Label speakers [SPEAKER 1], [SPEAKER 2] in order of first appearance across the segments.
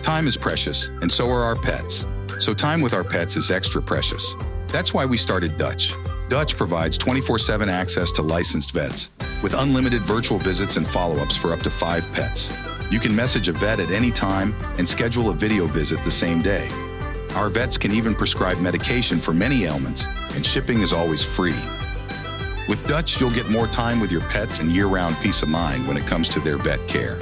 [SPEAKER 1] Time is precious, and so are our pets. So time with our pets is extra precious. That's why we started Dutch. Dutch provides 24/7 access to licensed vets with unlimited virtual visits and follow-ups for up to 5 pets. You can message a vet at any time and schedule a video visit the same day. Our vets can even prescribe medication for many ailments, and shipping is always free. With Dutch, you'll get more time with your pets and year-round peace of mind when it comes to their vet care.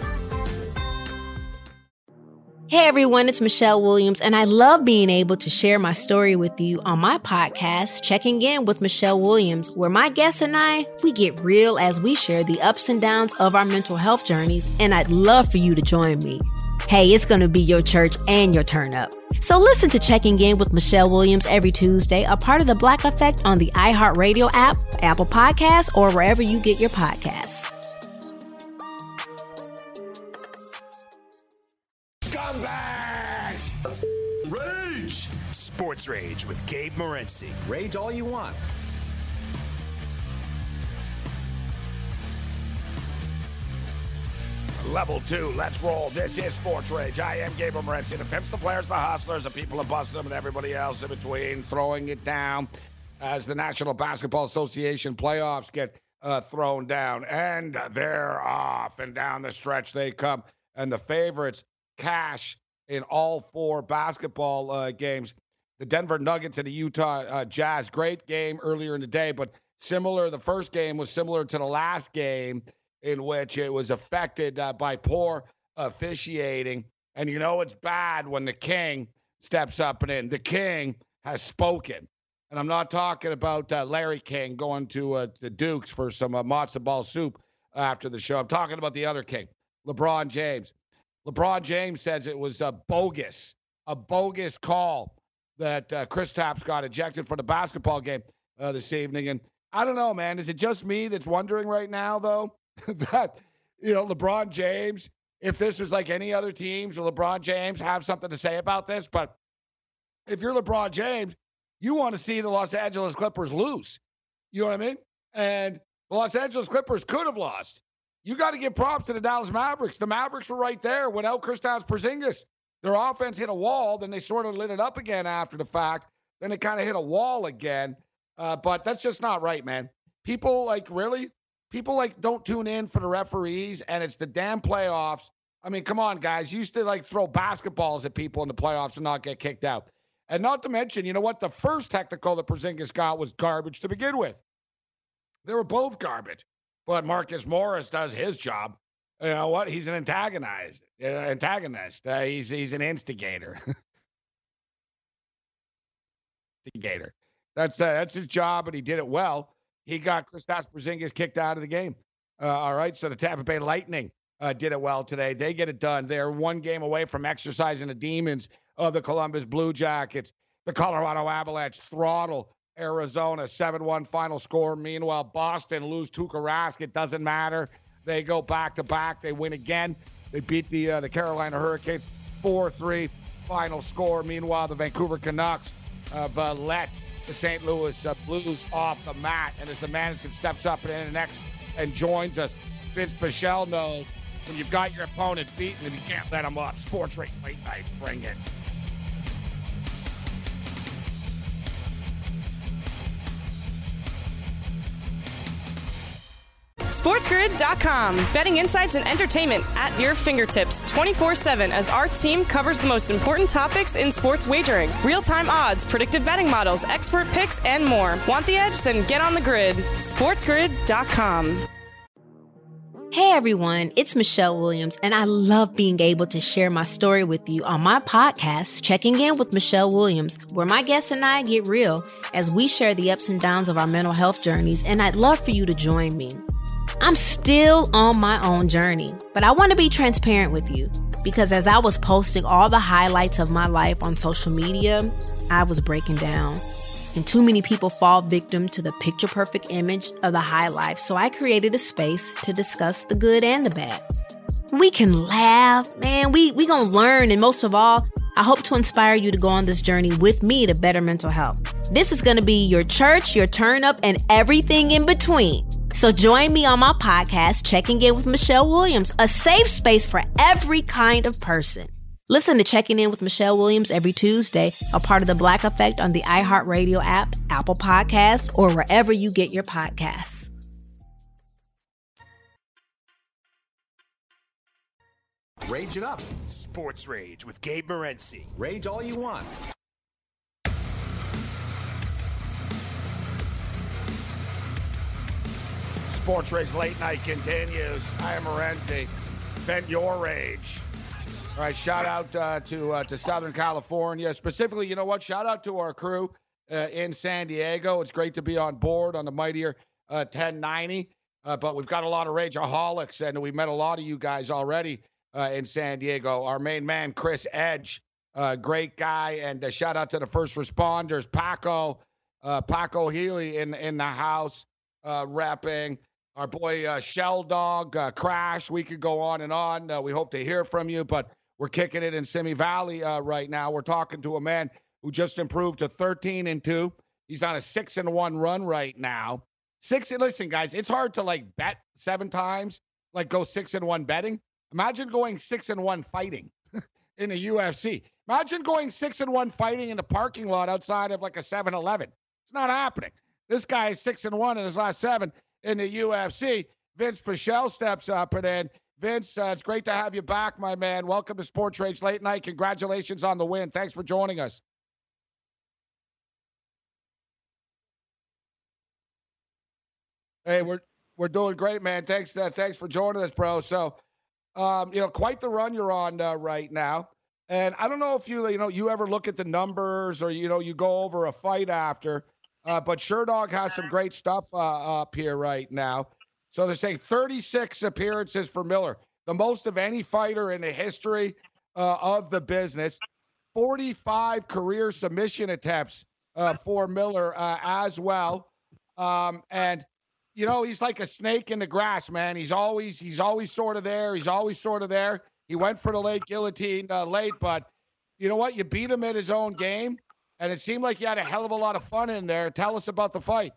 [SPEAKER 2] Hey everyone, it's Michelle Williams, and I love being able to share my story with you on my podcast, Checking In with Michelle Williams, where my guests and I, we get real as we share the ups and downs of our mental health journeys, and I'd love for you to join me. Hey, it's going to be your church and your turn up. So listen to Checking In with Michelle Williams every Tuesday, a part of the Black Effect on the iHeartRadio app, Apple Podcasts, or wherever you get your podcasts.
[SPEAKER 3] Scumbags! Rage! Sports Rage with Gabe Morency. Rage all you want.
[SPEAKER 4] Level 2, let's roll. This is Sports Rage. I am Gabe Morency. The pimps, the players, the hustlers, the people who bust them, and everybody else in between, throwing it down as the National Basketball Association playoffs get thrown down. And they're off, and down the stretch they come. And the favorites cash in all 4 basketball games. The Denver Nuggets and the Utah Jazz. Great game earlier in the day, but similar. The first game was similar to the last game, in which it was affected by poor officiating. And you know it's bad when the king steps up and in. The king has spoken. And I'm not talking about Larry King going to the Dukes for some matzo ball soup after the show. I'm talking about the other king, LeBron James. LeBron James says it was a bogus call that Kristaps got ejected for the basketball game this evening. And I don't know, man. Is it just me that's wondering right now, though, that, LeBron James, if this was like any other teams, will LeBron James have something to say about this? But if you're LeBron James, you want to see the Los Angeles Clippers lose. You know what I mean? And the Los Angeles Clippers could have lost. You got to give props to the Dallas Mavericks. The Mavericks were right there without Kristaps Porzingis. Their offense hit a wall, then they sort of lit it up again after the fact. Then it kind of hit a wall again. But that's just not right, man. People don't tune in for the referees, and it's the damn playoffs. I mean, come on, guys. You used to throw basketballs at people in the playoffs and not get kicked out. And not to mention, you know what? The first technical that Porzingis got was garbage to begin with. They were both garbage. But Marcus Morris does his job. You know what? He's an antagonist. He's an instigator. That's his job, and he did it well. He got Kristaps Porzingis kicked out of the game. All right, so the Tampa Bay Lightning did it well today. They get it done. They're 1 game away from exercising the demons of the Columbus Blue Jackets. The Colorado Avalanche throttle Arizona, 7-1 final score. Meanwhile, Boston lose Tuukka Rask. It doesn't matter. They go back-to-back. They win again. They beat the Carolina Hurricanes 4-3 final score. Meanwhile, the Vancouver Canucks have let the St. Louis Blues off the mat. And as the management steps up and joins us, Vince Pichel knows when you've got your opponent beaten and you can't let them up. Sports Rage Late Night, bring it.
[SPEAKER 5] SportsGrid.com. Betting insights and entertainment at your fingertips 24/7 as our team covers the most important topics in sports wagering. Real-time odds, predictive betting models, expert picks, and more. Want the edge? Then get on the grid. SportsGrid.com.
[SPEAKER 2] Hey everyone, it's Michelle Williams, and I love being able to share my story with you on my podcast, Checking In with Michelle Williams, where my guests and I get real as we share the ups and downs of our mental health journeys, and I'd love for you to join me. I'm still on my own journey, but I want to be transparent with you because as I was posting all the highlights of my life on social media, I was breaking down. And too many people fall victim to the picture-perfect image of the high life, so I created a space to discuss the good and the bad. We can laugh, man. We gonna learn, and most of all, I hope to inspire you to go on this journey with me to better mental health. This is gonna be your church, your turn up, and everything in between. So join me on my podcast, Checking In with Michelle Williams, a safe space for every kind of person. Listen to Checking In with Michelle Williams every Tuesday, a part of the Black Effect on the iHeartRadio app, Apple Podcasts, or wherever you get your podcasts.
[SPEAKER 3] Rage it up. Sports Rage with Gabe Morency.
[SPEAKER 6] Rage all you want.
[SPEAKER 4] Sports Rage Late Night continues. I am Morency. Vent your rage. All right, shout out to Southern California. Specifically, you know what? Shout out to our crew in San Diego. It's great to be on board on the mightier 1090. But we've got a lot of rageaholics, and we met a lot of you guys already in San Diego. Our main man, Chris Edge, great guy. And shout out to the first responders, Paco Healy in the house, repping. Our boy Shell Dog, Crash. We could go on and on. We hope to hear from you, but we're kicking it in Simi Valley right now. We're talking to a man who just improved to 13-2. He's on a 6-1 run right now. Listen, guys, it's hard to like bet 7 times, like go 6-1 betting. Imagine going 6-1 fighting in the UFC. Imagine going 6-1 fighting in the parking lot outside of like a 7-Eleven. It's not happening. This guy is 6-1 in his last 7 in the UFC. Vince Pichel steps up and in. Vince, it's great to have you back, my man. Welcome to Sports Rage Late Night. Congratulations on the win. Thanks for joining us. Hey, we're doing great, man. Thanks for joining us, bro. So, quite the run you're on right now. And I don't know if you ever look at the numbers or you go over a fight after, but Sherdog has some great stuff up here right now. So they're saying 36 appearances for Miller, the most of any fighter in the history of the business. 45 career submission attempts for Miller as well. And he's like a snake in the grass, man. He's always sort of there. He went for the late guillotine late, but you know what? You beat him at his own game, and it seemed like you had a hell of a lot of fun in there. Tell us about the fight.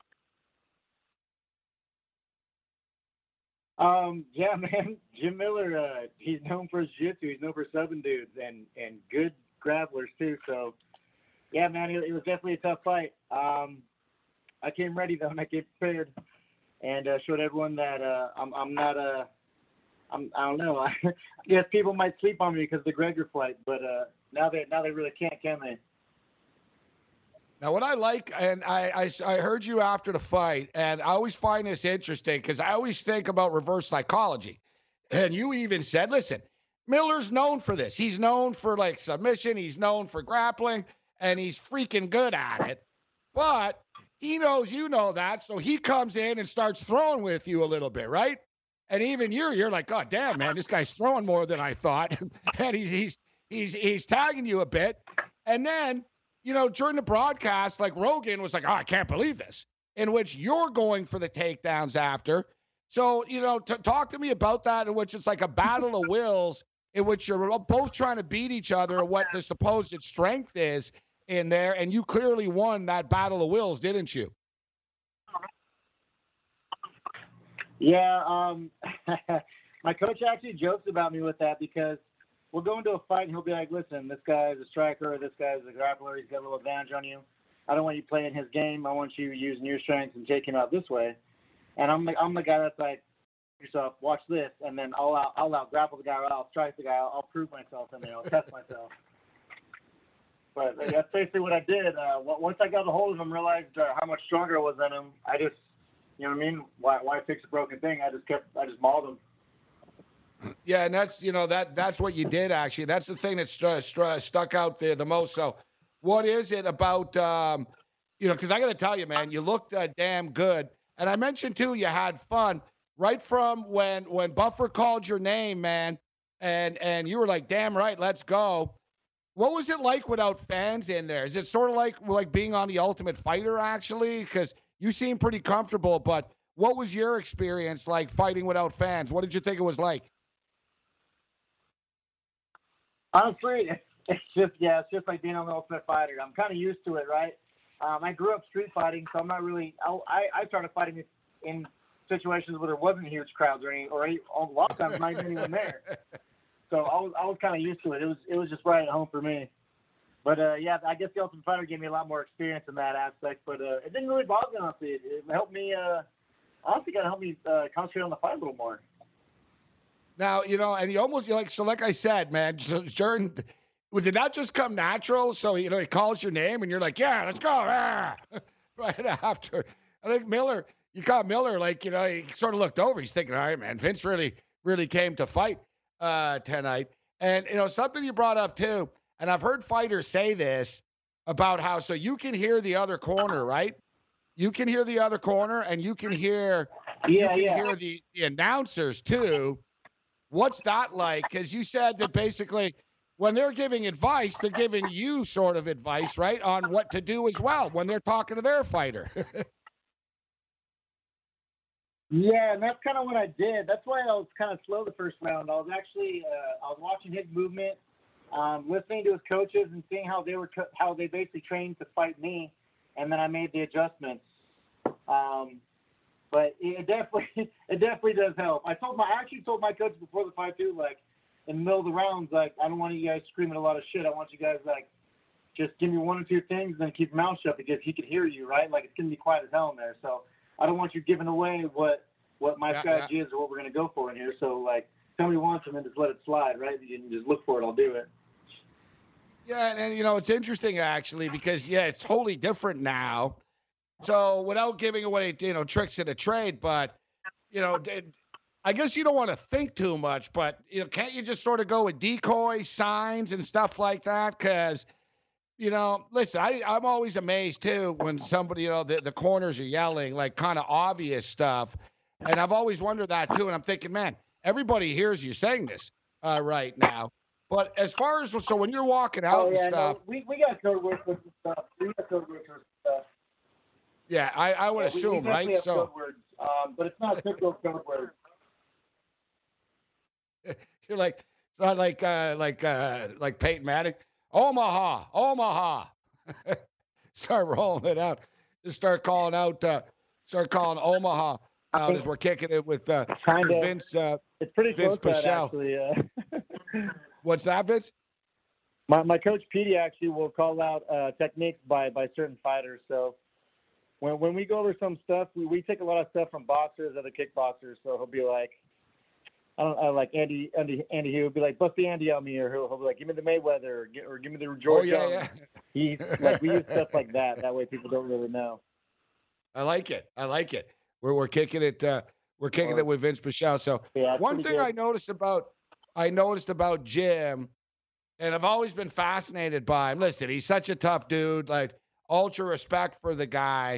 [SPEAKER 7] Yeah, man. Jim Miller, he's known for his jiu-jitsu. He's known for subbing dudes and good grapplers too. So, yeah, man, it was definitely a tough fight. I came ready though, and I came prepared, and showed everyone that I don't know. I guess people might sleep on me because of the Gregor fight, but now they really can't, can they?
[SPEAKER 4] Now, what I like, and I heard you after the fight, and I always find this interesting because I always think about reverse psychology. And you even said, listen, Miller's known for this. He's known for like submission. He's known for grappling, and he's freaking good at it. But he knows you know that, so he comes in and starts throwing with you a little bit, right? And even you're like, God damn, man, this guy's throwing more than I thought. And he's tagging you a bit. And then, during the broadcast, like Rogan was like, oh, I can't believe this, in which you're going for the takedowns after. So, talk to me about that, in which it's like a battle of wills, in which you're both trying to beat each other at what the supposed strength is in there. And you clearly won that battle of wills, didn't you?
[SPEAKER 7] Yeah. My coach actually jokes about me with that because we'll go into a fight and he'll be like, listen, this guy's a striker, this guy's a grappler, he's got a little advantage on you. I don't want you playing his game. I want you using your strengths and taking him out this way. And I'm the guy that's like, yourself, watch this, and then I'll out grapple the guy, or I'll strike the guy, I'll prove myself, and then I'll test myself. But that's basically what I did. Once I got a hold of him, realized how much stronger I was than him. I just, you know what I mean? Why fix a broken thing? I just mauled him.
[SPEAKER 4] Yeah, and that's that's what you did actually. That's the thing that stuck out there the most. So, what is it about? Because I got to tell you, man, you looked damn good, and I mentioned too, you had fun right from when Buffer called your name, man, and you were like, damn right, let's go. What was it like without fans in there? Is it sort of like being on The Ultimate Fighter actually? Because you seem pretty comfortable, but what was your experience like fighting without fans? What did you think it was like?
[SPEAKER 7] Honestly, it's just like being on The Ultimate Fighter. I'm kind of used to it, right? I grew up street fighting, so I'm not really. I started fighting in situations where there wasn't huge crowds or a lot of times not even anyone there. So I was kind of used to it. It was just right at home for me. But yeah, I guess the Ultimate Fighter gave me a lot more experience in that aspect. But it didn't really bother me, honestly. It helped me. Honestly, got to help me concentrate on the fight a little more.
[SPEAKER 4] Now, and like I said, man, so Jordan, did that just come natural? So, he calls your name and you're like, yeah, let's go. Ah! Right after. I think Miller, you caught Miller, he sort of looked over. He's thinking, all right, man, Vince really, really came to fight tonight. And, something you brought up too, and I've heard fighters say this about how, so you can hear the other corner, right? You can hear the other corner and you can hear, hear the announcers too. What's that like? Because you said that basically when they're giving advice, they're giving you sort of advice, right, on what to do as well when they're talking to their fighter.
[SPEAKER 7] Yeah, and that's kind of what I did. That's why I was kind of slow the first round. I was actually I was watching his movement, listening to his coaches, and seeing how they basically trained to fight me, and then I made the adjustments. But it definitely does help. I actually told my coach before the fight too, like in the middle of the rounds, like I don't want you guys screaming a lot of shit. I want you guys just give me one or two things and then keep your mouth shut because he can hear you, right? Like it's gonna be quiet as hell in there. So I don't want you giving away what my strategy is or what we're gonna go for in here. So tell me once and then just let it slide, right? You can just look for it. I'll do it.
[SPEAKER 4] Yeah, and it's interesting actually because it's totally different now. So without giving away, tricks of the trade, but, I guess you don't want to think too much, but, can't you just sort of go with decoy signs and stuff like that? Because, listen, I'm always amazed too when somebody, the corners are yelling like kind of obvious stuff. And I've always wondered that too. And I'm thinking, man, everybody hears you saying this right now. But as far as, so when you're walking out and stuff.
[SPEAKER 7] No, we got code words for stuff.
[SPEAKER 4] Yeah, I would assume, right? So,
[SPEAKER 7] code words, but it's not typical code words.
[SPEAKER 4] You're like, it's not like Peyton Manning. Omaha. Start rolling it out. Just start calling Omaha out as we're kicking it with Vince.
[SPEAKER 7] It's pretty
[SPEAKER 4] Vince
[SPEAKER 7] close to that,
[SPEAKER 4] Pichel.
[SPEAKER 7] actually.
[SPEAKER 4] What's that, Vince?
[SPEAKER 7] My coach Petey actually will call out techniques by certain fighters. So when we go over some stuff, we take a lot of stuff from boxers, other kickboxers. So he'll be like, like Andy, he would be like, bust the Andy on me, or he'll be like, give me the Mayweather, or give me the George Jones.
[SPEAKER 4] Yeah.
[SPEAKER 7] We use stuff like that. That way people don't really know.
[SPEAKER 4] I like it. We're kicking it. We're kicking it with Vince Pichel. So one thing I noticed about Jim, and I've always been fascinated by him. Listen, he's such a tough dude. Like ultra respect for the guy.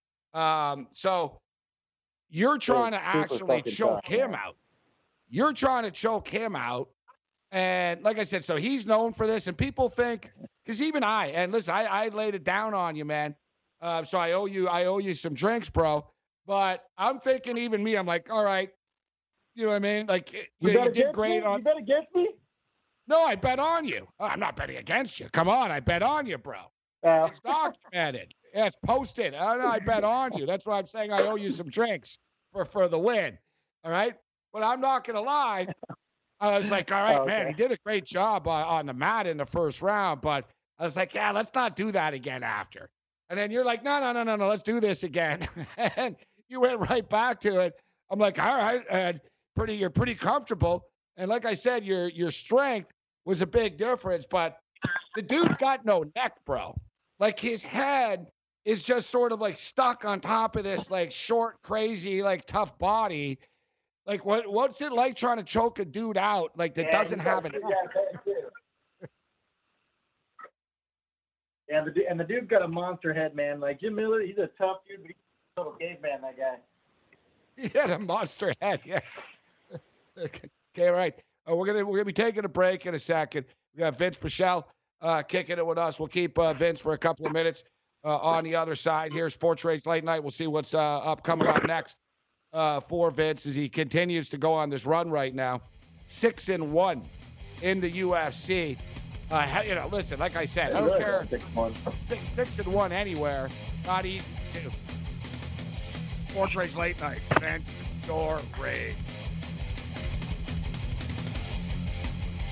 [SPEAKER 4] So you're trying to actually choke him out. You're trying to choke him out. And like I said, so he's known for this. And people think, because even and listen, I laid it down on you, man. So I owe you some drinks, bro. But I'm thinking even me, I'm like, all right. You know what I mean? Like, you did great on.
[SPEAKER 7] You bet against me?
[SPEAKER 4] No, I bet on you. I'm not betting against you. Come on, I bet on you, bro. It's documented. Yeah, it's posted. I bet on you. That's why I'm saying I owe you some drinks for the win. All right? But I'm not going to lie. I was like, all right, man, he did a great job on the mat in the first round. But I was like, yeah, let's not do that again after. And then you're like, no, let's do this again. And you went right back to it. I'm like, all right, and you're pretty comfortable. And like I said, your strength was a big difference. But the dude's got no neck, bro. Like his head is just sort of like stuck on top of this like short, crazy, like tough body. Like what's it like trying to choke a dude out like that doesn't have a neck?
[SPEAKER 7] Yeah, the dude's got a monster head, man. Like Jim Miller, he's a tough dude, but he's a total caveman, that guy.
[SPEAKER 4] He had a monster head, yeah. Okay, all right. We're gonna be taking a break in a second. We got Vince Pichel kicking it with us. We'll keep Vince for a couple of minutes on the other side here. Sports Rage Late Night. We'll see what's coming up next for Vince as he continues to go on this run right now. 6-1 in the UFC. Listen, like I said, I don't care. 6-1 anywhere. Not easy to do. Sports Rage Late Night. Vent your rage.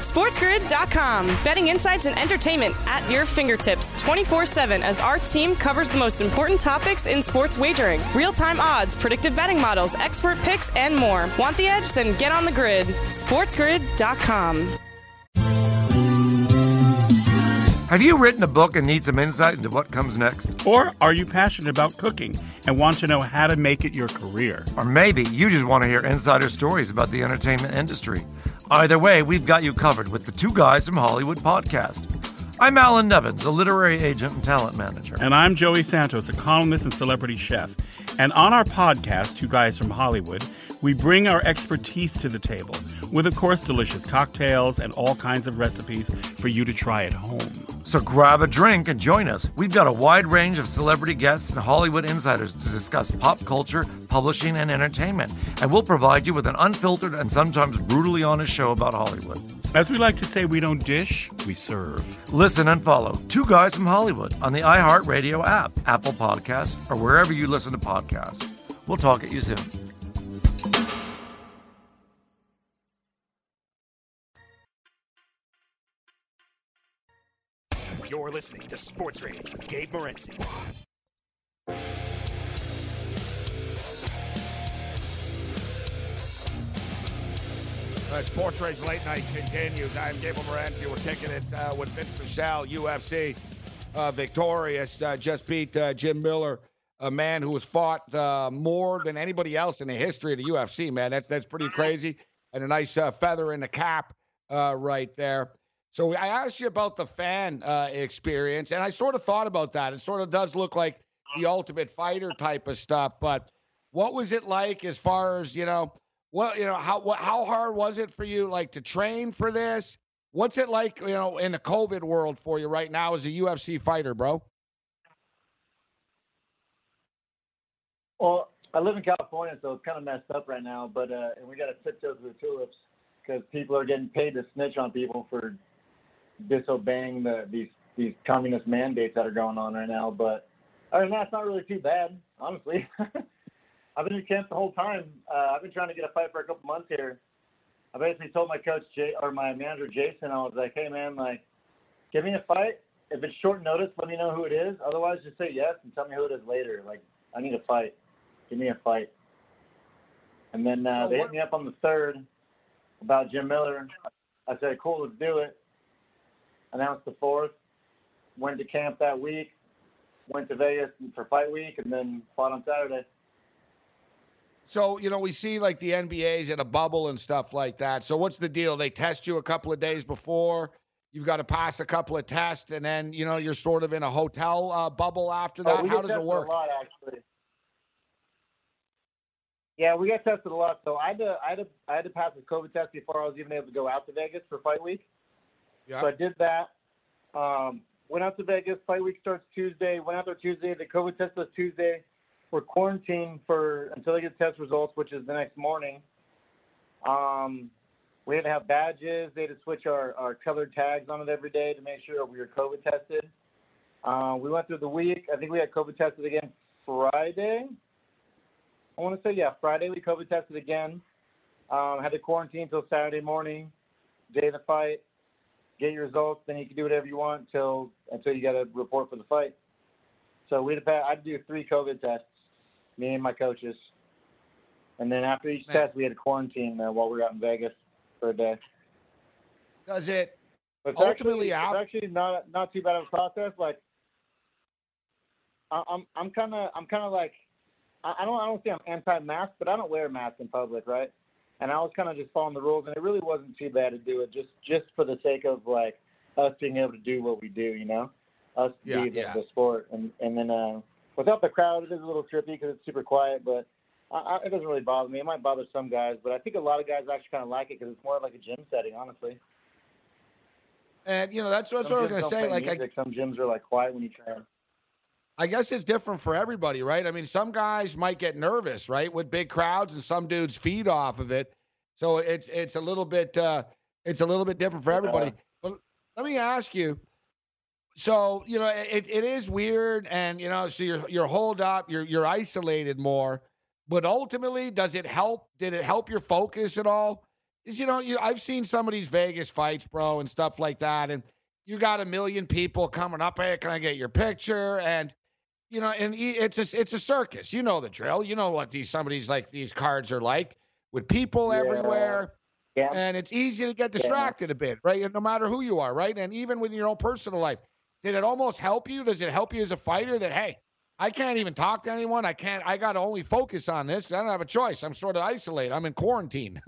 [SPEAKER 5] SportsGrid.com. Betting insights and entertainment at your fingertips 24/7 as our team covers the most important topics in sports wagering. Real-time odds, predictive betting models, expert picks, and more. Want the edge? Then get on the grid. SportsGrid.com.
[SPEAKER 6] Have you written a book and need some insight into what comes next?
[SPEAKER 8] Or are you passionate about cooking and want to know how to make it your career?
[SPEAKER 6] Or maybe you just want to hear insider stories about the entertainment industry. Either way, we've got you covered with the Two Guys from Hollywood podcast. I'm Alan Nevins, a literary agent and talent manager.
[SPEAKER 8] And I'm Joey Santos, a columnist and celebrity chef. And on our podcast, Two Guys from Hollywood, we bring our expertise to the table with, of course, delicious cocktails and all kinds of recipes for you to try at home.
[SPEAKER 6] So grab a drink and join us. We've got a wide range of celebrity guests and Hollywood insiders to discuss pop culture, publishing, and entertainment. And we'll provide you with an unfiltered and sometimes brutally honest show about Hollywood.
[SPEAKER 8] As we like to say, we don't dish, we serve.
[SPEAKER 6] Listen and follow Two Guys from Hollywood on the iHeartRadio app, Apple Podcasts, or wherever you listen to podcasts. We'll talk at you soon.
[SPEAKER 3] You're listening to Sports Rage with Gabe Morency.
[SPEAKER 4] Sports Rage Late Night continues. I'm Gabe Morency. We're kicking it with Vince Michelle, UFC victorious. Just beat Jim Miller, a man who has fought more than anybody else in the history of the UFC, man. That's pretty crazy. And a nice feather in the cap right there. So I asked you about the fan experience, and I sort of thought about that. It sort of does look like the Ultimate Fighter type of stuff. But what was it like as far as, how hard was it for you, like, to train for this? What's it like, in the COVID world for you right now as a UFC fighter, bro?
[SPEAKER 7] Well, I live in California, so it's kind of messed up right now. But and we got to tiptoe through the tulips because people are getting paid to snitch on people for disobeying these communist mandates that are going on right now. But other than that, it's not really too bad, honestly. I've been in camp the whole time. I've been trying to get a fight for a couple months here. I basically told my coach my manager Jason, I was like, hey man, like, give me a fight. If it's short notice, let me know who it is. Otherwise, just say yes and tell me who it is later. Like, I need a fight. Give me a fight. And then they hit me up on the 3rd about Jim Miller. I said, cool, let's do it. Announced the 4th. Went to camp that week. Went to Vegas for fight week, and then fought on Saturday.
[SPEAKER 4] So, we see like the NBA's in a bubble and stuff like that. So what's the deal? They test you a couple of days before. You've got to pass a couple of tests, and then, you're sort of in a hotel bubble after that. How does it work?
[SPEAKER 7] A lot, actually. Yeah, we got tested a lot. So I had to pass a COVID test before I was even able to go out to Vegas for fight week. Yeah. So I did that. Went out to Vegas. Fight week starts Tuesday. Went out there Tuesday. The COVID test was Tuesday. We're quarantined until they get test results, which is the next morning. We had to have badges. They had to switch our colored tags on it every day to make sure we were COVID tested. We went through the week. I think we had COVID tested again Friday. I want to say, Friday we COVID tested again. Had to quarantine until Saturday morning, day of the fight. Get your results, then you can do whatever you want until you got a report for the fight. So I had to do 3 COVID tests, me and my coaches. And then after each test, we had to quarantine while we were out in Vegas for a day.
[SPEAKER 4] Does it
[SPEAKER 7] It's actually not too bad of a process. Like, I'm kind of like, I don't say I'm anti-mask, but I don't wear a mask in public, right? And I was kind of just following the rules, and it really wasn't too bad to do it, just for the sake of, like, us being able to do what we do, us be the sport. And then without the crowd, it is a little trippy because it's super quiet, but it doesn't really bother me. It might bother some guys, but I think a lot of guys actually kind of like it because it's more like a gym setting, honestly.
[SPEAKER 4] And, that's what I was going to say. Like,
[SPEAKER 7] some gyms are, like, quiet when you train.
[SPEAKER 4] I guess it's different for everybody, right? I mean, some guys might get nervous, right, with big crowds, and some dudes feed off of it. So it's a little bit different for everybody. But let me ask you. So it is weird, and so you're holed up, you're isolated more. But ultimately, does it help? Did it help your focus at all? is, I've seen some of these Vegas fights, bro, and stuff like that, and you got a million people coming up. Hey, can I get your picture? And it's a circus. You know the drill. You know what some of these cards are like, with people everywhere.
[SPEAKER 7] Yeah.
[SPEAKER 4] And it's easy to get distracted a bit, right? And no matter who you are, right? And even with your own personal life, did it almost help you? Does it help you as a fighter that, hey, I can't even talk to anyone. I got to only focus on this. I don't have a choice. I'm sort of isolated. I'm in quarantine.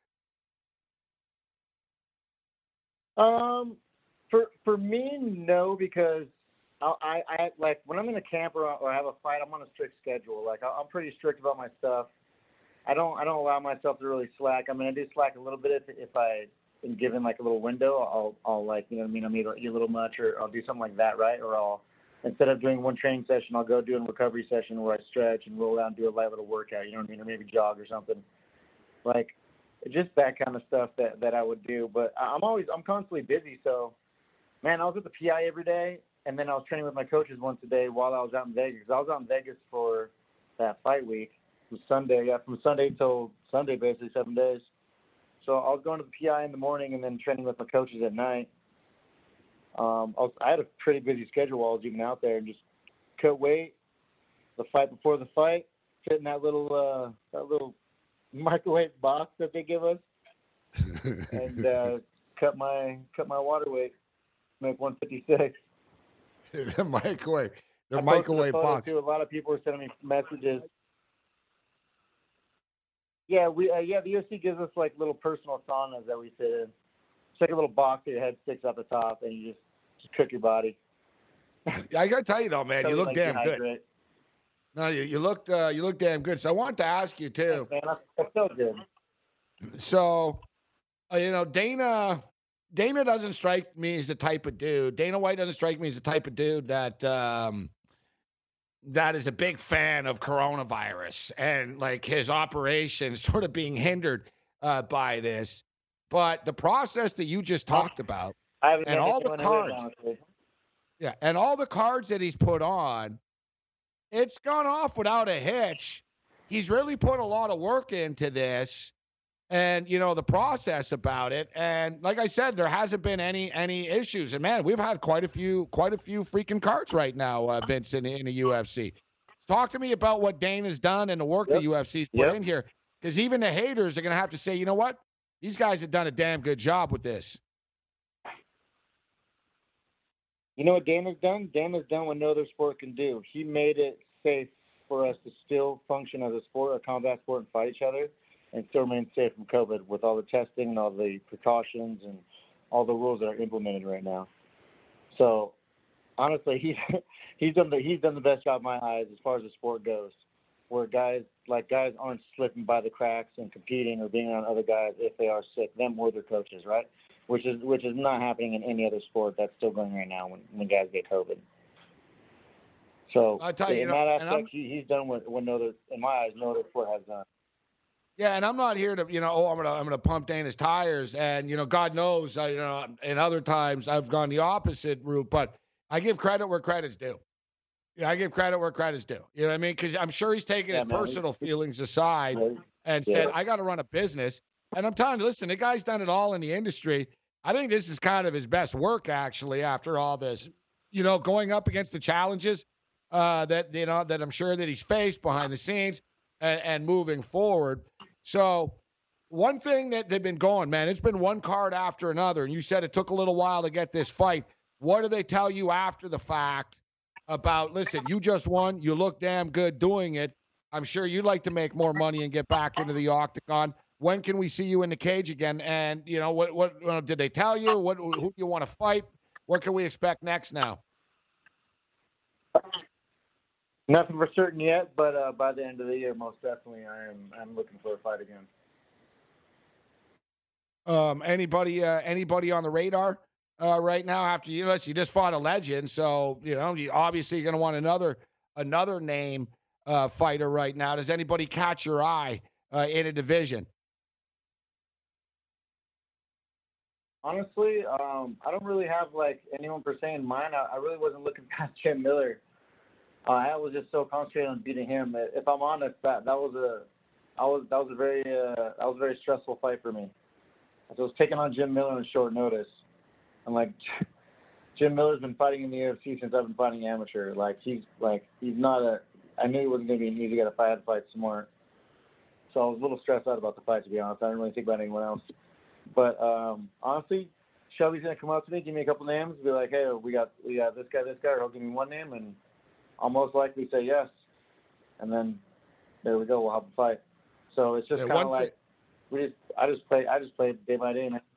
[SPEAKER 7] For me, no, because I like when I'm in a camp or I have a fight, I'm on a strict schedule. Like I'm pretty strict about my stuff. I don't allow myself to really slack. I mean, I do slack a little bit if I am given like a little window. I'll like, you know what I mean? I'll eat a little much, or I'll do something like that, right? Or I'll, instead of doing one training session, I'll go do a recovery session where I stretch and roll out and do a light little workout. You know what I mean? Or maybe jog or something. Like just that kind of stuff that I would do. But I'm constantly busy. So, man, I was with the PI every day, and then I was training with my coaches once a day while I was out in Vegas. I was out in Vegas for that fight week. It was Sunday, from Sunday till Sunday, basically 7 days. So I was going to the PI in the morning and then training with my coaches at night. I had a pretty busy schedule while I was even out there, and just cut weight, the fight before the fight, fit in that little microwave box that they give us, and cut my water weight, make 156.
[SPEAKER 4] The microwave box.
[SPEAKER 7] Too. A lot of people were sending me messages. Yeah, the UFC gives us like little personal saunas that we fit in. It's like a little box that your head sticks up the top, and you just cook your body.
[SPEAKER 4] I gotta tell you though, man, you look damn good. No, you look damn good. So I wanted to ask you too.
[SPEAKER 7] Thanks, man, that's so good.
[SPEAKER 4] So, Dana doesn't strike me as the type of dude. Dana White doesn't strike me as the type of dude that is a big fan of coronavirus and like his operation sort of being hindered by this. But the process that you just talked about, and all the cards, and all the cards that he's put on, it's gone off without a hitch. He's really put a lot of work into this, and the process about it. And like I said, there hasn't been any issues. And man, we've had quite a few freaking cards right now, Vince, in the UFC. Talk to me about what Dana's done and the work the UFC's put in here, because even the haters are going to have to say, you know what, these guys have done a damn good job with this.
[SPEAKER 7] You know what Dana's done? Dana's done what no other sport can do. He made it safe for us to still function as a sport, a combat sport, and fight each other, and still remain safe from COVID with all the testing and all the precautions and all the rules that are implemented right now. So, honestly, he's done the best job in my eyes as far as the sport goes, where guys aren't slipping by the cracks and competing or being around other guys if they are sick, them or their coaches, right? Which is not happening in any other sport that's still going right now when guys get COVID. So in that aspect, he's done what no other, in my eyes, no other sport has done.
[SPEAKER 4] Yeah, and I'm not here to, I'm gonna pump Dana's tires, and God knows, in other times I've gone the opposite route, but I give credit where credit's due. I give credit where credit's due. You know what I mean? Because I'm sure he's taken his personal feelings aside and said, I got to run a business. And I'm telling you, listen, the guy's done it all in the industry. I think this is kind of his best work, actually, after all this. Going up against the challenges that I'm sure that he's faced behind the scenes and moving forward. So one thing that they've been going, man, it's been one card after another. And you said it took a little while to get this fight. What do they tell you after the fact about, listen, you just won, you look damn good doing it. I'm sure you'd like to make more money and get back into the octagon. When can we see you in the cage again? And, what did they tell you? Who do you want to fight? What can we expect next now?
[SPEAKER 7] Nothing for certain yet, but by the end of the year, most definitely, I'm looking for a fight again.
[SPEAKER 4] Anybody on the radar right now after you just fought a legend, so you obviously going to want another name fighter right now. Does anybody catch your eye in a division?
[SPEAKER 7] Honestly, I don't really have anyone per se in mind. I really wasn't looking past Jim Miller. I was just so concentrated on beating him. If I'm honest, that was a very stressful fight for me. I was taking on Jim Miller on short notice. I'm like, Jim Miller's been fighting in the UFC since I've been fighting amateur. He's not a. I knew he wasn't going to be an easy guy to fight. I had to fight smart. So I was a little stressed out about the fight, to be honest. I didn't really think about anyone else. But honestly, Shelby's going to come up to me, give me a couple names, be like, hey, we got this guy, or he'll give me one name, and I'll most likely say yes. And then there we go. We'll have a fight. So it's just kind of like I just play day by day. Man.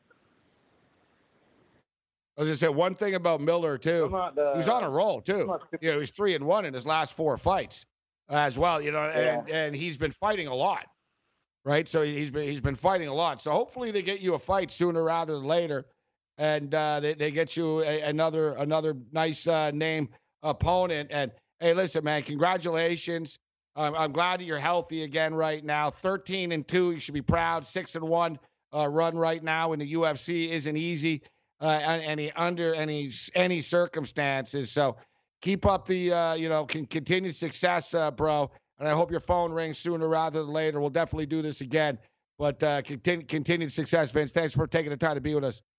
[SPEAKER 4] I was going to say one thing about Miller too. He's on a roll too. He's 3-1 in his last 4 fights as well. And he's been fighting a lot, right? So he's been fighting a lot. So hopefully they get you a fight sooner rather than later, and they get you another nice name opponent. And hey, listen, man, congratulations. I'm glad that you're healthy again right now. 13-2, you should be proud. 6-1 run right now in the UFC isn't easy under any circumstances. So keep up the continued success, bro. And I hope your phone rings sooner rather than later. We'll definitely do this again. But continued success, Vince. Thanks for taking the time to be with us.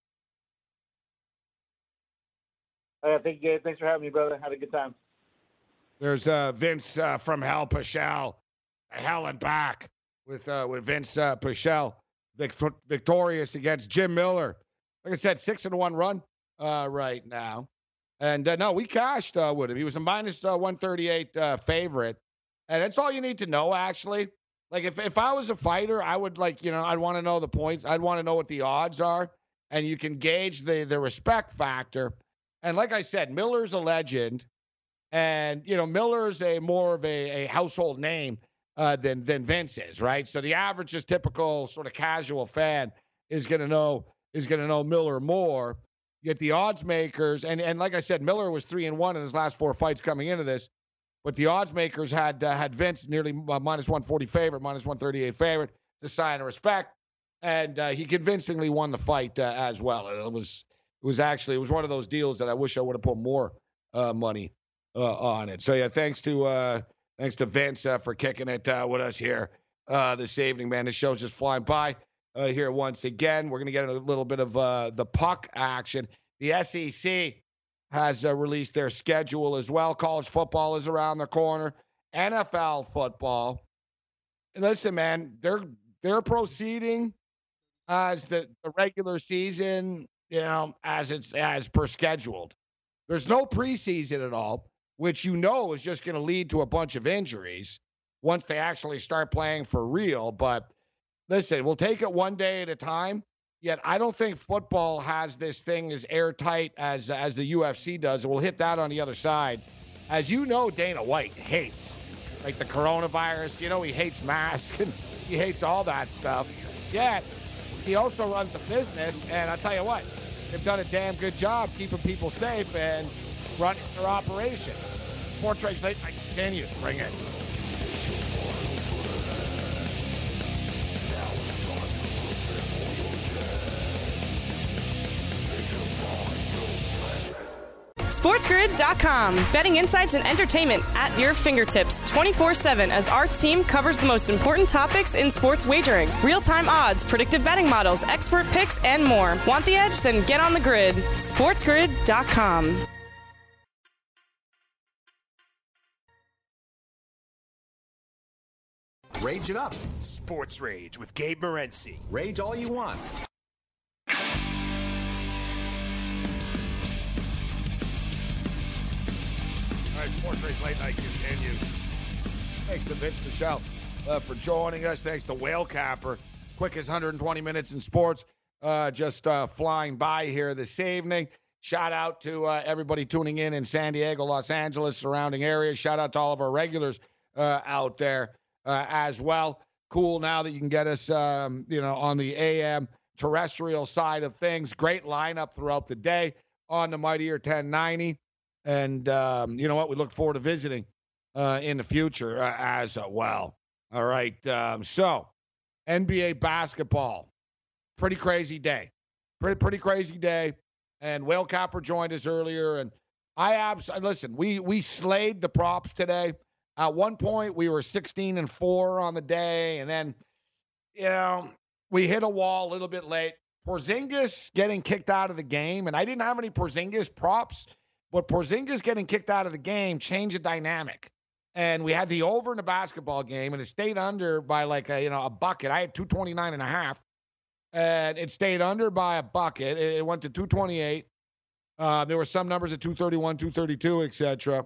[SPEAKER 7] Thank you, Gabe. Thanks for having me, brother. Had a good time.
[SPEAKER 4] There's Vince from Hell Pichel, hell and back with Vince Pichel, victorious against Jim Miller. Like I said, 6-1 run right now, and no, we cashed with him. He was a minus 138 favorite, and that's all you need to know. Actually, like if I was a fighter, I would I'd want to know the points. I'd want to know what the odds are, and you can gauge the respect factor. And like I said, Miller's a legend. And, Miller's more of a household name than Vince is, right? So the average, just typical sort of casual fan is going to know Miller more. Yet the odds makers, and like I said, Miller was 3-1 in his last 4 fights coming into this, but the odds makers had Vince nearly minus 140 favorite, minus 138 favorite, to sign of respect, and he convincingly won the fight as well. And it was one of those deals that I wish I would have put more money on it. So yeah, thanks to Vince for kicking it with us here this evening, man. This show's just flying by here once again. We're gonna get a little bit of the puck action. The SEC has released their schedule as well. College football is around the corner. NFL football. And listen, man, they're proceeding as the regular season, as per scheduled. There's no preseason at all, which is just going to lead to a bunch of injuries once they actually start playing for real. But listen, we'll take it one day at a time. Yet I don't think football has this thing as airtight as the UFC does. We'll hit that on the other side. As you know, Dana White hates the coronavirus. He hates masks and he hates all that stuff. Yet he also runs the business, and I'll tell you what, they've done a damn good job keeping people safe and running their operation. Sports Rage Late Night continues. Bring it.
[SPEAKER 5] SportsGrid.com. Betting insights and entertainment at your fingertips 24/7 as our team covers the most important topics in sports wagering. Real-time odds, predictive betting models, expert picks, and more. Want the edge? Then get on the grid. SportsGrid.com.
[SPEAKER 3] Rage it up. Sports Rage with Gabe Morency. Rage all you want.
[SPEAKER 4] All right, Sports Rage Late Night continues. Thanks to Vince Pichel for joining us. Thanks to Whale Capper. Quickest 120 minutes in sports. Just flying by here this evening. Shout out to everybody tuning in San Diego, Los Angeles, surrounding areas. Shout out to all of our regulars out there as well. Cool now that you can get us, on the AM terrestrial side of things. Great lineup throughout the day on the Mightier 1090. And you know what? We look forward to visiting in the future as well. All right. So NBA basketball. Pretty crazy day. Pretty crazy day. And Whale Capper joined us earlier. And listen, we slayed the props today. At one point, we were 16-4 on the day. And then, we hit a wall a little bit late. Porzingis getting kicked out of the game, and I didn't have any Porzingis props, but Porzingis getting kicked out of the game changed the dynamic. And we had the over in the basketball game, and it stayed under by like a bucket. I had 229.5, and it stayed under by a bucket. It went to 228. There were some numbers at 231, 232, etc.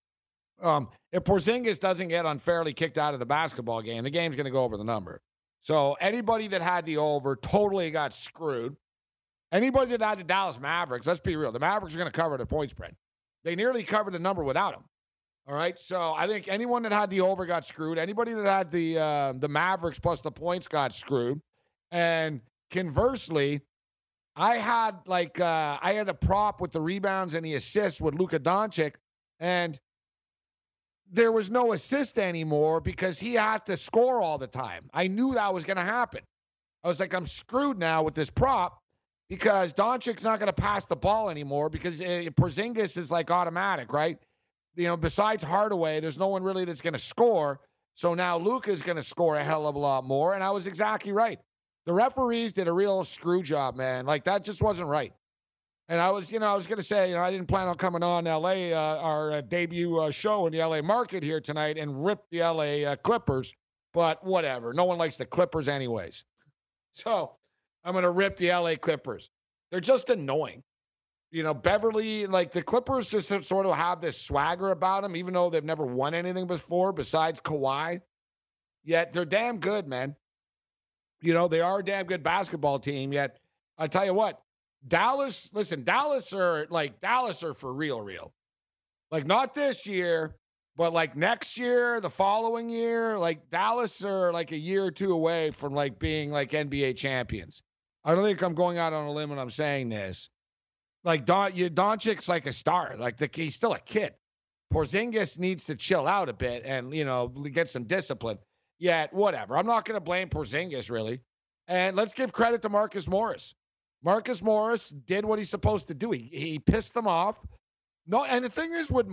[SPEAKER 4] If Porzingis doesn't get unfairly kicked out of the basketball game, the game's going to go over the number. So anybody that had the over totally got screwed. Anybody that had the Dallas Mavericks, let's be real, the Mavericks are going to cover the point spread. They nearly covered the number without him. All right, so I think anyone that had the over got screwed. Anybody that had the Mavericks plus the points got screwed. And conversely, I had a prop with the rebounds and the assists with Luka Doncic, and there was no assist anymore because he had to score all the time. I knew that was going to happen. I was like, I'm screwed now with this prop because Doncic's not going to pass the ball anymore because Porzingis is like automatic, right? Besides Hardaway, there's no one really that's going to score. So now Luka's going to score a hell of a lot more, and I was exactly right. The referees did a real screw job, man. Like, that just wasn't right. And I was going to say, I didn't plan on coming on L.A., our debut show in the L.A. market here tonight and rip the L.A. Clippers, but whatever. No one likes the Clippers anyways. So I'm going to rip the L.A. Clippers. They're just annoying. Beverly, like the Clippers just sort of have this swagger about them, even though they've never won anything before besides Kawhi. Yet they're damn good, man. They are a damn good basketball team, yet I tell you what, Dallas are for real. Like, not this year, but like next year, the following year, like Dallas are like a year or two away from like being like NBA champions. I don't think I'm going out on a limb when I'm saying this. Like, Doncic's like a star. Like, he's still a kid. Porzingis needs to chill out a bit and, get some discipline. Yet, whatever. I'm not going to blame Porzingis, really. And let's give credit to Marcus Morris. Marcus Morris did what he's supposed to do. He pissed them off. No, and the thing is with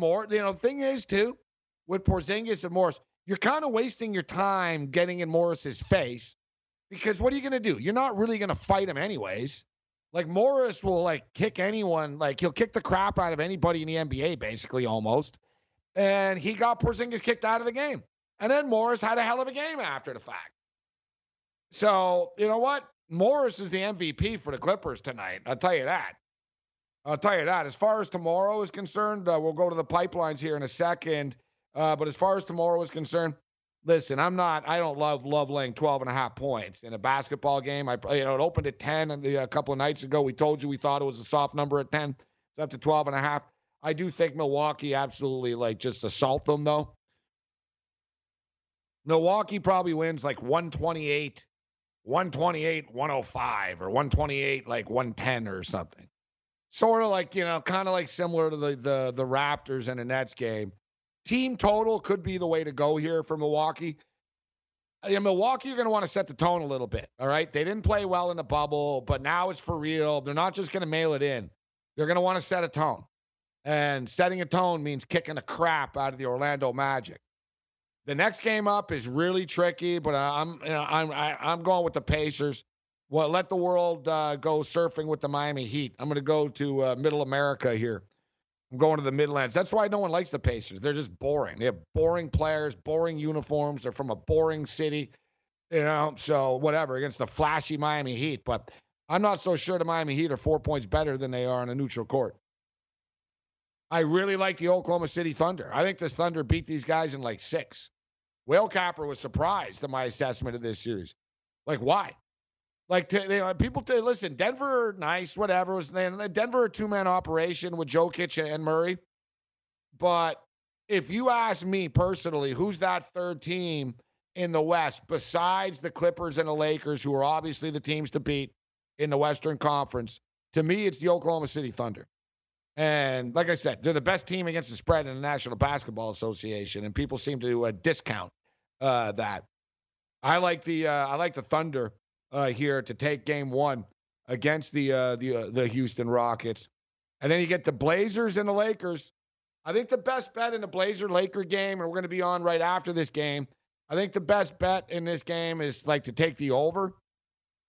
[SPEAKER 4] with Porzingis and Morris, you're kind of wasting your time getting in Morris's face because what are you going to do? You're not really going to fight him anyways. Like, Morris will, like, kick anyone. Like, he'll kick the crap out of anybody in the NBA, basically, almost. And he got Porzingis kicked out of the game. And then Morris had a hell of a game after the fact. So, you know what? Morris is the MVP for the Clippers tonight. I'll tell you that. As far as tomorrow is concerned, we'll go to the pipelines here in a second. But as far as tomorrow is concerned, listen, I don't love laying 12.5 points in a basketball game. It opened at 10 a couple of nights ago. We told you we thought it was a soft number at 10. It's up to 12.5. I do think Milwaukee absolutely, just assault them, though. Milwaukee probably wins 128, 105, or 128, 110 or something. Sort of kind of similar to the Raptors and the Nets game. Team total could be the way to go here for Milwaukee. Milwaukee are going to want to set the tone a little bit, all right? They didn't play well in the bubble, but now it's for real. They're not just going to mail it in. They're going to want to set a tone. And setting a tone means kicking the crap out of the Orlando Magic. The next game up is really tricky, but I'm going with the Pacers. Well, let the world go surfing with the Miami Heat. I'm going to go to Middle America here. I'm going to the Midlands. That's why no one likes the Pacers. They're just boring. They have boring players, boring uniforms. They're from a boring city, so whatever, against the flashy Miami Heat. But I'm not so sure the Miami Heat are 4 points better than they are on a neutral court. I really like the Oklahoma City Thunder. I think the Thunder beat these guys in 6. Whale Capper was surprised at my assessment of this series. Why? People listen, Denver, nice, whatever. Denver, a two-man operation with Jokic and Murray. But if you ask me personally, who's that third team in the West besides the Clippers and the Lakers, who are obviously the teams to beat in the Western Conference, to me, it's the Oklahoma City Thunder. And like I said, they're the best team against the spread in the National Basketball Association, and people seem to discount that. I like the Thunder here to take game 1 against the Houston Rockets. And then you get the Blazers and the Lakers. I think the best bet in the Blazer-Laker game, and we're going to be on right after this game, I think the best bet in this game is to take the over.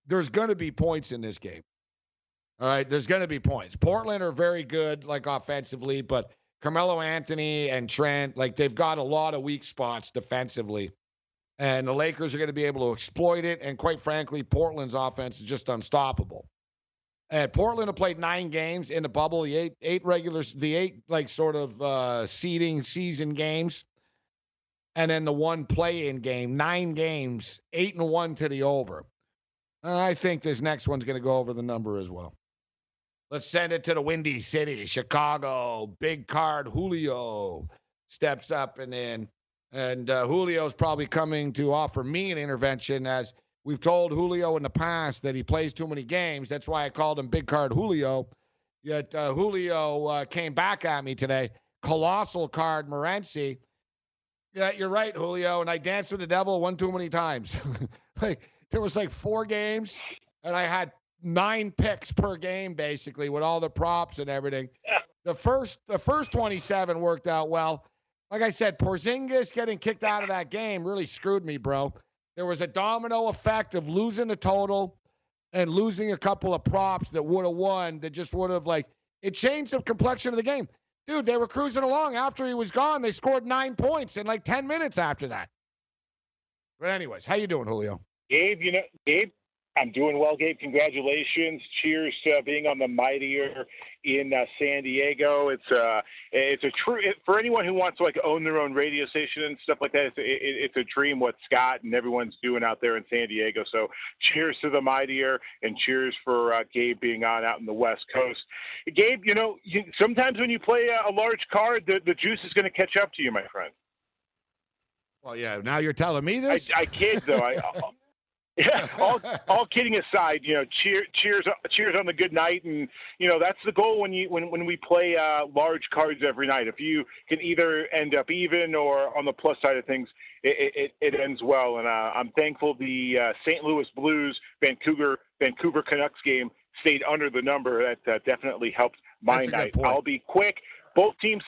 [SPEAKER 4] there's going to be points in this game. All right, there's going to be points. Portland are very good, like, offensively, but Carmelo Anthony and Trent, like, they've got a lot of weak spots defensively. And the Lakers are going to be able to exploit it. And quite frankly, Portland's offense is just unstoppable. And Portland have played 9 games in the bubble, the eight seeding season games, and then the 1 play-in game. 9 games, 8-1 to the over. I think this next one's going to go over the number as well. Let's send it to the Windy City, Chicago. Big card Julio steps up and in. And Julio's probably coming to offer me an intervention, as we've told Julio in the past that he plays too many games. That's why I called him Big Card Julio. Yet Julio came back at me today. Colossal card Morency. Yeah, you're right, Julio. And I danced with the devil one too many times. There was 4 games, and I had 9 picks per game, basically, with all the props and everything. Yeah. The first 27 worked out well. Like I said, Porzingis getting kicked out of that game really screwed me, bro. There was a domino effect of losing the total and losing a couple of props that would have won, that just would have, it changed the complexion of the game. Dude, they were cruising along. After he was gone, they scored 9 points in 10 minutes after that. But anyways, how you doing, Julio?
[SPEAKER 9] Gabe, I'm doing well, Gabe. Congratulations. Cheers to being on the Mightier in San Diego. It's a true, for anyone who wants to own their own radio station and stuff like that. It's a dream what Scott and everyone's doing out there in San Diego. So cheers to the Mightier, and cheers for Gabe being out in the West Coast. Gabe, sometimes when you play a large card, the juice is going to catch up to you, my friend.
[SPEAKER 4] Well, yeah. Now you're telling me this.
[SPEAKER 9] I kid though. Yeah, all kidding aside, cheers on the good night, and that's the goal when we play large cards every night. If you can either end up even or on the plus side of things, it ends well. And I'm thankful the St. Louis Blues Vancouver Canucks game stayed under the number. That definitely helped my night. I'll be quick. Both teams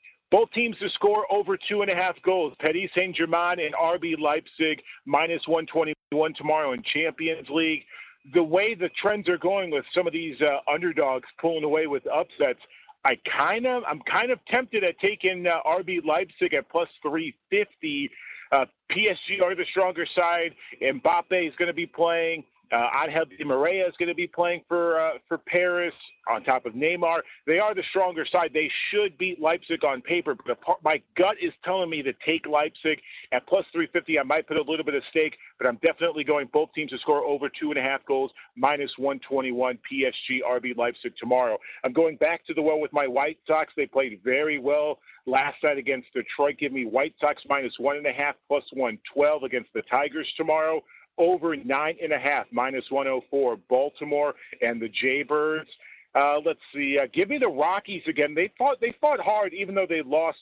[SPEAKER 9] to score over 2.5 goals. Paris Saint-Germain and RB Leipzig minus 121 tomorrow in Champions League. The way the trends are going with some of these underdogs pulling away with upsets, I'm kind of tempted at taking RB Leipzig at plus 350. PSG are the stronger side. Mbappe is going to be playing. Angel Di Maria is going to be playing for Paris on top of Neymar. They are the stronger side. They should beat Leipzig on paper, but my gut is telling me to take Leipzig at plus 350. I might put a little bit of stake, but I'm definitely going both teams to score over 2.5 goals, minus 121 PSG RB Leipzig tomorrow. I'm going back to the well with my White Sox. They played very well last night against Detroit. Give me White Sox minus 1.5, plus 112 against the Tigers tomorrow. Over 9.5, minus 104, Baltimore and the Jaybirds. Let's see. Give me the Rockies again. They fought hard, even though they lost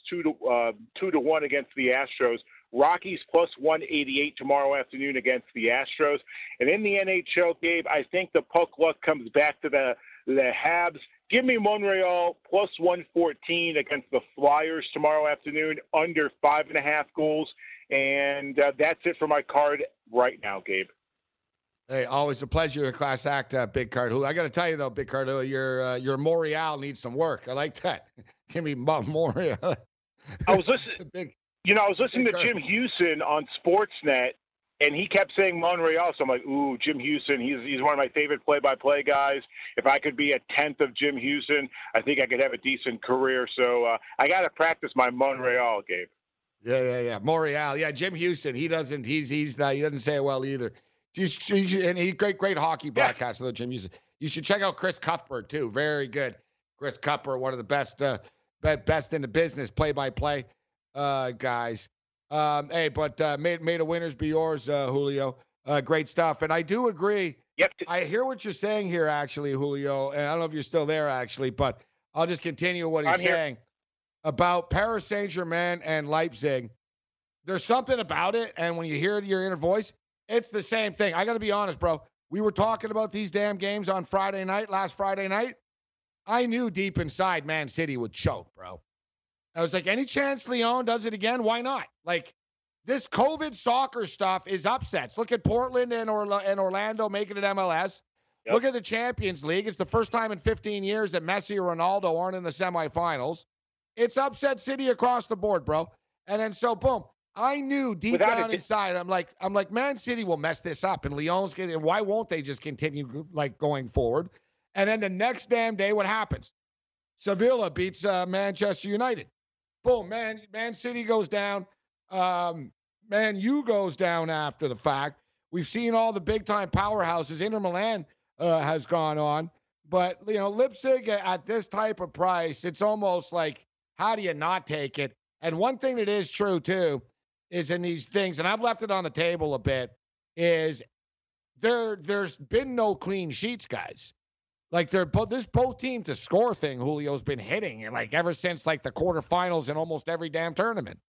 [SPEAKER 9] 2-1 against the Astros. Rockies plus 188 tomorrow afternoon against the Astros. And in the NHL, Gabe, I think the puck luck comes back to the Habs. Give me Montreal plus 114 against the Flyers tomorrow afternoon, under 5.5 goals. And that's it for my card right now, Gabe.
[SPEAKER 4] Hey, always a pleasure. A class act, Big Card. I got to tell you, though, Big Card, your Montreal needs some work. I like that. Give me Montreal.
[SPEAKER 9] I was listening to Jim Houston on Sportsnet, and he kept saying Montreal. So I'm like, ooh, Jim Houston, he's one of my favorite play-by-play guys. If I could be a tenth of Jim Houston, I think I could have a decent career. So I got to practice my Montreal, Gabe.
[SPEAKER 4] Yeah. Montreal. Yeah, Jim Houston. He doesn't say it well either. And he's great hockey broadcaster, though, Jim Houston. You should check out Chris Cuthbert, too. Very good. Chris Cuthbert, one of the best in the business, play-by-play guys. But may the winners be yours, Julio. Great stuff. And I do agree.
[SPEAKER 9] Yep.
[SPEAKER 4] I hear what you're saying here, actually, Julio. And I don't know if you're still there, actually, but I'll just continue what he's saying. About Paris Saint-Germain and Leipzig. There's something about it, and when you hear it in your inner voice, it's the same thing. I got to be honest, bro. We were talking about these damn games on last Friday night. I knew deep inside Man City would choke, bro. I was like, any chance Lyon does it again? Why not? this COVID soccer stuff is upsets. Look at Portland and Orlando making it MLS. Yep. Look at the Champions League. It's the first time in 15 years that Messi or Ronaldo aren't in the semifinals. It's upset city across the board, bro. And then so boom, I knew deep down inside, I'm like, Man City will mess this up, and Lyon's getting. Why won't they just continue like going forward? And then the next damn day, what happens? Sevilla beats Manchester United. Boom, Man City goes down. Man U goes down after the fact. We've seen all the big-time powerhouses. Inter Milan has gone on. But, Leipzig at this type of price, it's almost like, how do you not take it? And one thing that is true, too, is in these things, and I've left it on the table a bit, is there's been no clean sheets, guys. Like, both team to score thing Julio's been hitting, like, ever since, like, the quarterfinals in almost every damn tournament.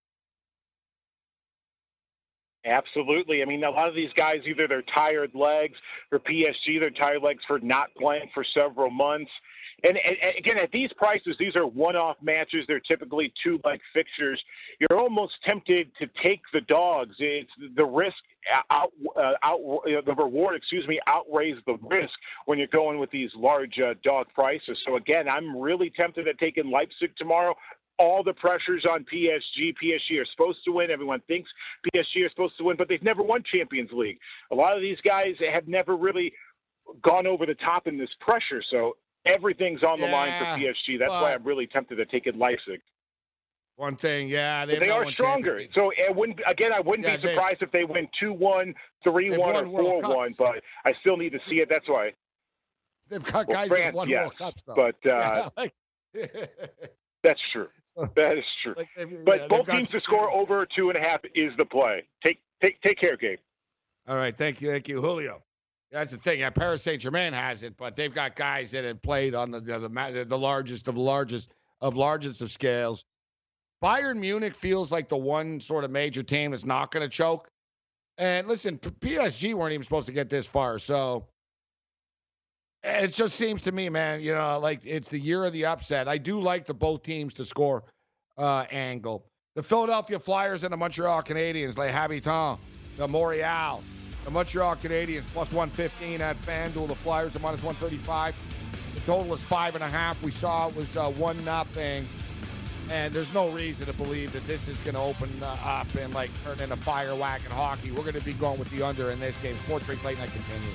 [SPEAKER 9] Absolutely. I mean, a lot of these guys, either they're tired legs for PSG, they're tired legs for not playing for several months. And again, at these prices, these are one-off matches. They're typically two-leg fixtures. You're almost tempted to take the dogs. It's the risk the reward, outweighs the risk when you're going with these large dog prices. So again, I'm really tempted at taking Leipzig tomorrow. All the pressure's on PSG. PSG are supposed to win. Everyone thinks PSG are supposed to win, but they've never won Champions League. A lot of these guys have never really gone over the top in this pressure. So everything's on the line for PSG. That's why I'm really tempted to take it Leipzig.
[SPEAKER 4] One thing,
[SPEAKER 9] they are stronger. So I wouldn't be surprised if they win 2-1, 3-1, or 4-1. But I still need to see it. That's why
[SPEAKER 4] they've got guys that won World Cups, though.
[SPEAKER 9] But that's true. That is true. But both teams to score over 2.5 is the play. Take care, Gabe.
[SPEAKER 4] All right, thank you, Julio. That's the thing. Yeah, Paris Saint-Germain has it, but they've got guys that have played on the largest of scales. Bayern Munich feels like the one sort of major team that's not going to choke. And listen, PSG weren't even supposed to get this far, so it just seems to me, man, like it's the year of the upset. I do like the both teams to score angle. The Philadelphia Flyers and the Montreal Canadiens, Les Habitants de Montréal. The Montreal Canadiens plus 115 at FanDuel. The Flyers are minus 135. The total is 5.5. We saw it was 1-0. And there's no reason to believe that this is going to open up and like turn into fire wagon hockey. We're going to be going with the under in this game. Sports Rage Late Night continues.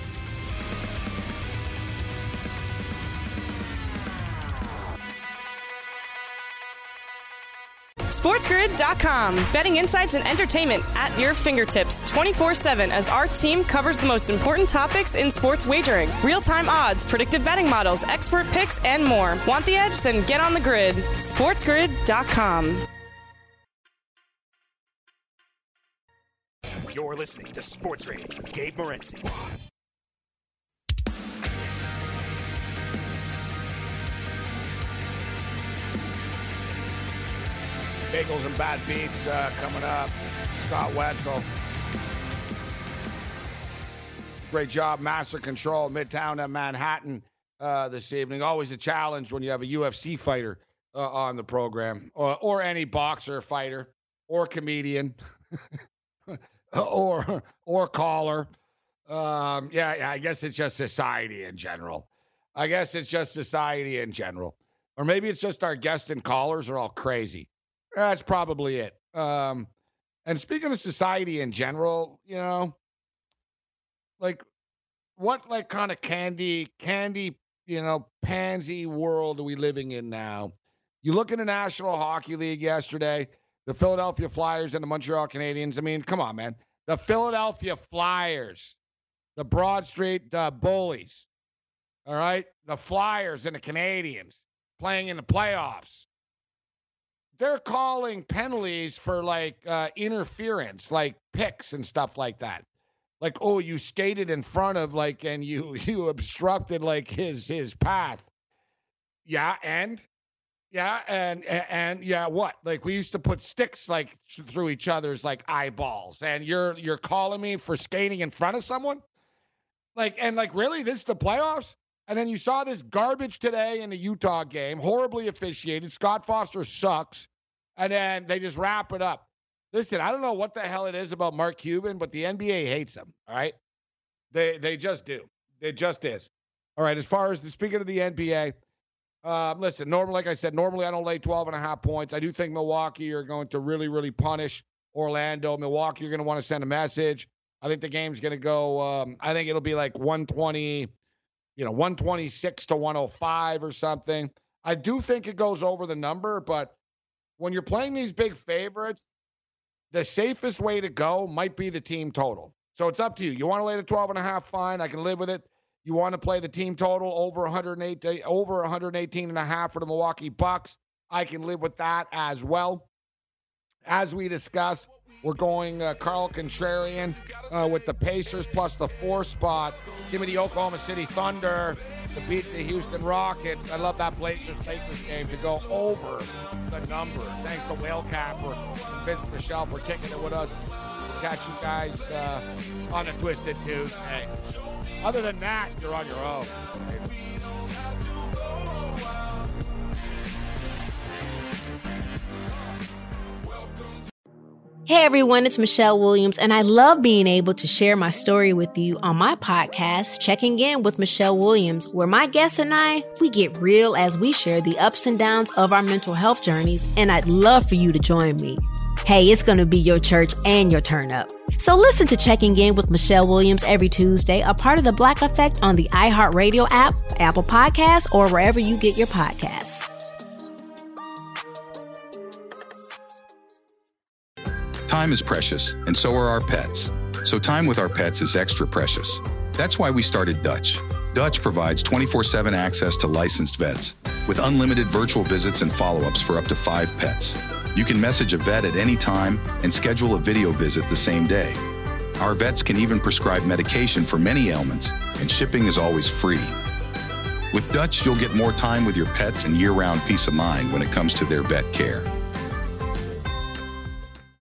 [SPEAKER 5] SportsGrid.com. Betting insights and entertainment at your fingertips 24/7 as our team covers the most important topics in sports wagering. Real-time odds, predictive betting models, expert picks, and more. Want the edge? Then get on the grid. SportsGrid.com.
[SPEAKER 3] You're listening to Sports Rage with Gabe Morency.
[SPEAKER 4] Bagels and Bad Beats coming up. Scott Wetzel. Great job. Master Control, Midtown and Manhattan this evening. Always a challenge when you have a UFC fighter on the program, or any boxer fighter, or comedian, or caller. I guess it's just society in general. Or maybe it's just our guests and callers are all crazy. That's probably it. And speaking of society in general, like what like kind of candy, pansy world are we living in now? You look in the National Hockey League yesterday, the Philadelphia Flyers and the Montreal Canadiens. I mean, come on, man. The Philadelphia Flyers, the Broad Street Bullies, all right? The Flyers and the Canadiens playing in the playoffs. They're calling penalties for like interference, like picks and stuff like that. Like, oh, you skated in front of like, and you obstructed like his path. Yeah, and what? Like we used to put sticks like through each other's like eyeballs, and you're calling me for skating in front of someone? Like really, this is the playoffs? And then you saw this garbage today in the Utah game, horribly officiated. Scott Foster sucks. And then they just wrap it up. Listen, I don't know what the hell it is about Mark Cuban, but the NBA hates him, all right? They just do. It just is. All right, as far as speaking of the NBA, listen, like I said, normally I don't lay 12.5 points. I do think Milwaukee are going to really, really punish Orlando. Milwaukee are going to want to send a message. I think the game's going to go, I think it'll be like 120, 126 to 105 or something. I do think it goes over the number, but when you're playing these big favorites, the safest way to go might be the team total. So it's up to you. You want to lay the 12.5, fine. I can live with it. You want to play the team total over 118.5 for the Milwaukee Bucks. I can live with that as well. As we discussed, we're going Carl Contrarian with the Pacers plus the 4 spot. Give me the Oklahoma City Thunder to beat the Houston Rockets. I love that Blazers-Lakers game to go over the number. Thanks to Whalecat for Vince Michelle for kicking it with us. We'll catch you guys on a Twisted Tuesday. Other than that, you're on your own.
[SPEAKER 2] Hey everyone, it's Michelle Williams, and I love being able to share my story with you on my podcast, Checking In with Michelle Williams, where my guests and we get real as we share the ups and downs of our mental health journeys, and I'd love for you to join me. Hey, it's going to be your church and your turn up. So listen to Checking In with Michelle Williams every Tuesday, a part of the Black Effect on the iHeartRadio app, Apple Podcasts, or wherever you get your podcasts.
[SPEAKER 1] Time is precious, and so are our pets. So time with our pets is extra precious. That's why we started Dutch. Dutch provides 24/7 access to licensed vets with unlimited virtual visits and follow-ups for up to 5 pets. You can message a vet at any time and schedule a video visit the same day. Our vets can even prescribe medication for many ailments, and shipping is always free. With Dutch, you'll get more time with your pets and year-round peace of mind when it comes to their vet care.